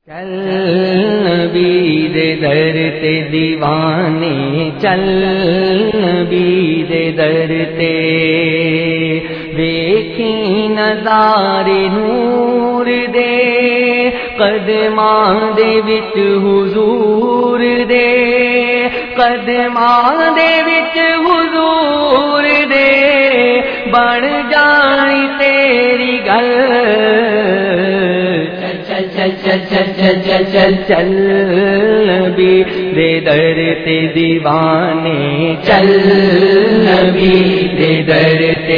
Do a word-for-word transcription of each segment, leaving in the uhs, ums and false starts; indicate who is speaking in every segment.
Speaker 1: چل نبی دے در تے دیوانے، چل نبی دے در تے ویکھی نظارے نور دے، قدماں دے وچ حضور دے، قدماں دے وچ حضور دے، بن جانی تیری گل، چل چل چل چل چل چل چل نبی دے در تے دیوانے، چل نبی دے در تے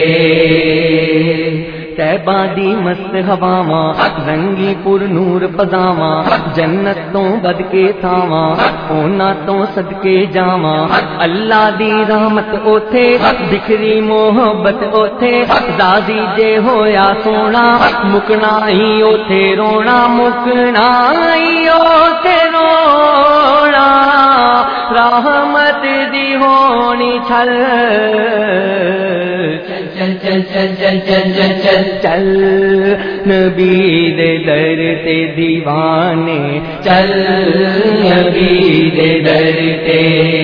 Speaker 1: طیبہ دی مست ہواواں، رنگی پر نور فضاواں، جنت تو بد کے تھاواں، اونا تو صدقے جاواں، اللہ دی رحمت اوتھے، بکھری محبت اوتھے، زادی جے ہویا سونا، مکنا ہی اوتھے رونا، مکنا ہی اوتھے رونا، رحمت دی ہونی چھل، چل چل چل چل چل چل چل چل نبی دے در تے دیوانے، چل نبی دے در تے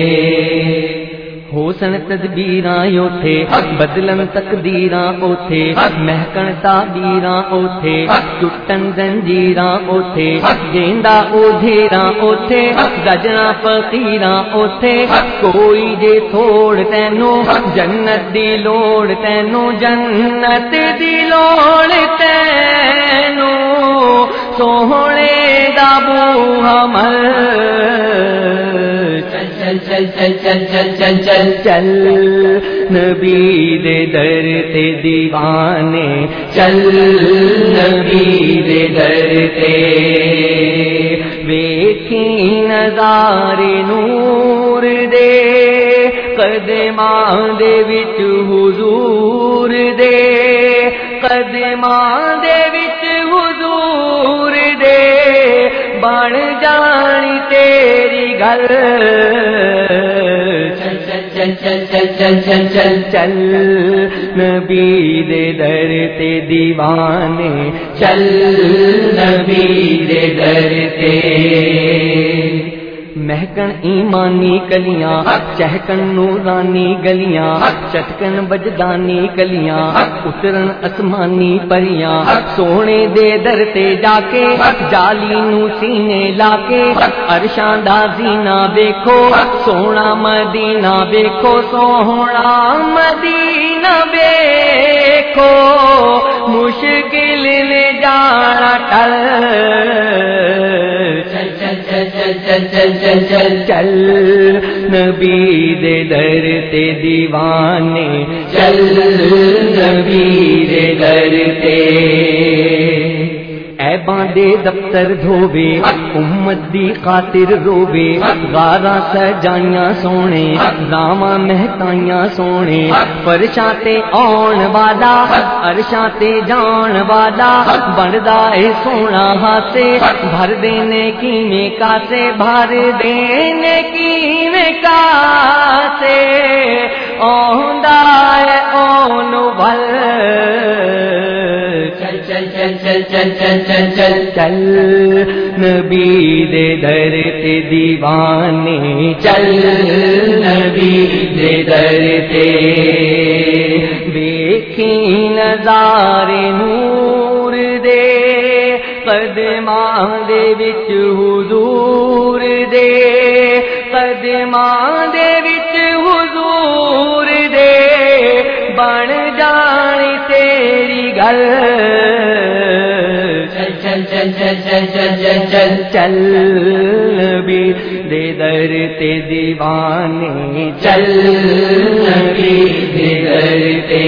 Speaker 1: حسن تدبیراں اوتھے، بدلن تقدیراں اوتھے، مہکن تعبیراں اوتھے، ٹوٹن زنجیراں اوتھے، گیندا اودھیراں اوتھے، رجنا فقیراں اوتھے، کوئی جے تھوڑ تینوں جنت دی لوڑ تینوں، جنت دی لوڑ تینوں، سوہنے دا بوہا مل، چل چل چل چل چل چل چل چل نبی دے در تے دیوانے، چل نبی دے در تے ویکھی نظارے نور دے، قدماں دے وچ حضور دے، قدماں دے وچ حضور دے، بن جانی تیری گل، چل چل چل چل چل چل چل چل نبی دے در تے دیوانے، چل نبی دے در تے مہکن ایمانی کلیاں، چہکن نورانی گلیاں، چٹکن بجدانی کلیاں، اترن اسمانی پریاں، سونے دے در تے جا کے جالی نو سینے لا کے، عرشاں دا زینہ ویکھو، سونا مدینہ ویکھو، سونا مدینہ ویکھو، مشکل نے جانا ٹل، چل چل چل چل چل چل چل چل نبی دے در تے دیوانے، چل نبی دے در تے عیباں دے دفتر دھووے، امت دی خاطر رووے، غاراں سجائیاں سونے، راواں مہکائیاں سونے، فرشاں تے آن والا، عرشاں تے جان والا، بندا اے سونا ہاسے، بھر دینے کیویں کاسے، بھر دینے کیویں کاسے، آندا اے اونوں ول، چل چل چل چل چل چل چل چل چل نبی دے در تے دیوانے، چل نبی دے در تے ویکھی نظارے نور دے، قدماں دے وچ حضور دے، قدماں دے وچ حضور دے، بن جانی تیری گل، چل چل چل چل چل چل چل چل نبی دے در تے دیوانے، چل نبی دے در تے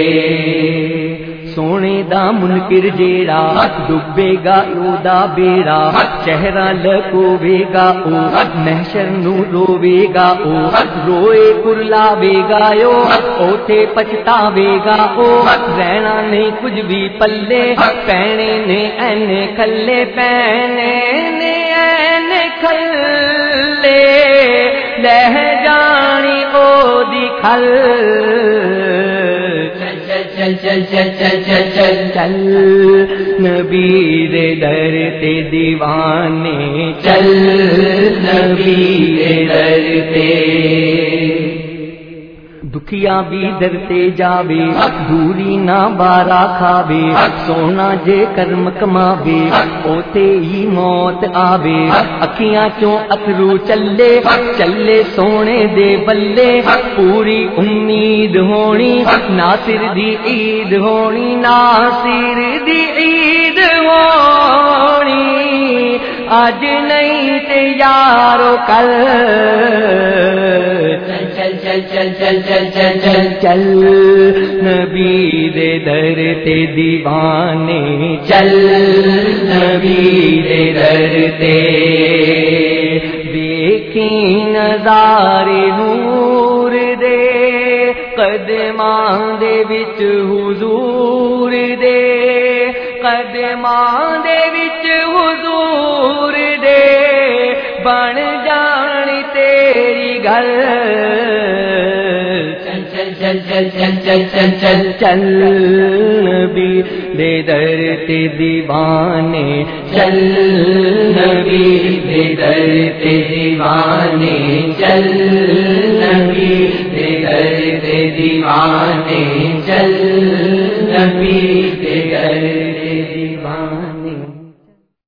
Speaker 1: سونے دا منکر جیڑا، ڈبے گا او دا بیڑا، چہرہ لکوے گا او، محشر نو روے گا او، روئے کرلاوے گا او، اوتھے پچھتاوے گا او، رہنا نہیں کچھ بھی پلے، پینے نے اینے کھلے، پینے نے اینے کھلے، لہ جانی او دی کھل،
Speaker 2: چل چل چل چل چل چل
Speaker 1: چل نبی دے در تے دیوانے
Speaker 2: چل نبی دے در تے
Speaker 1: دکھیا بھی در تے جاوے دوری نہ بارا کھاوے سونا جے کرم کماوے اوتے ہی موت آوے اکھیاں چوں اترو چلے چلے سونے دے بلے پوری امید ہونی ناصر دی عید ہونی ناصر دی عید ہونی آج نہیں تے یارو کل
Speaker 2: چل چل چل چل چل چل چل
Speaker 1: چل نبی دے در تے دیوانے
Speaker 2: چل نبی دے در تے
Speaker 1: دیکھی نظارے نور دے قدماں دے وچ حضور دے قدماں دے وچ حضور دے بن جان تیری گل
Speaker 2: چل چل چل چل چل چل چل
Speaker 1: چل نبی دے در تے دیوانے
Speaker 2: چل نبی دے در تے دیوانے چل نبی دے در تے دیوانے چل نبی دے در